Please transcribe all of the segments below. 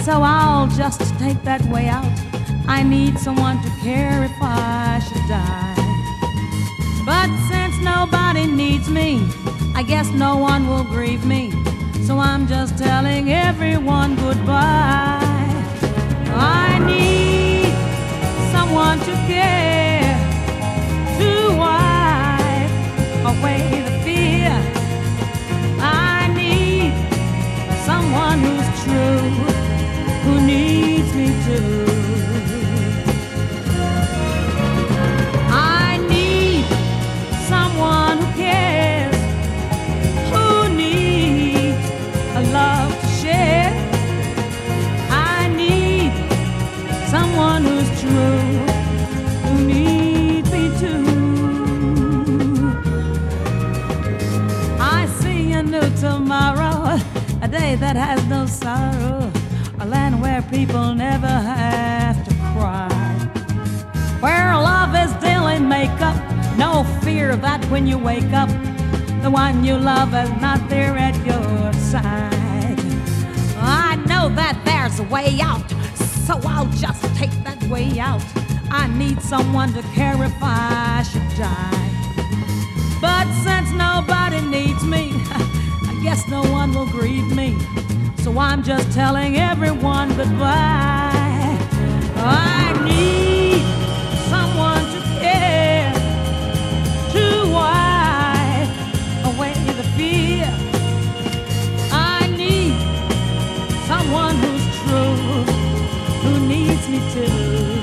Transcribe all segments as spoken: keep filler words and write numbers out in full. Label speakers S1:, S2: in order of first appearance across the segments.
S1: So I'll just take that way out. I need someone to care if I should die. But since nobody needs me, I guess no one will grieve me. So I'm just telling everyone goodbye. I need someone to care, to wipe away the fear. I need someone who's true, who needs me too. I need someone who cares, who needs a love to share. I need someone who's true, who needs me too. I see a new tomorrow, a day that has no sorrow, a land where people never have to cry, where love is daily makeup, no fear of that when you wake up. The one you love is not there at your side. I know that there's a way out, so I'll just take that way out. I need someone to care if I should die. But since nobody needs me, I guess no one will grieve me. So I'm just telling everyone goodbye. I need someone to care, to wipe away the fear. I need someone who's true, who needs me too.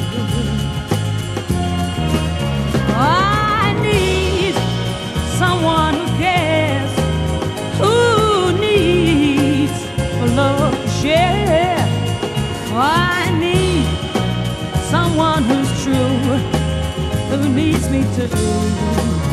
S1: I need someone who cares, who needs love to share. I need someone who's true, who needs me too.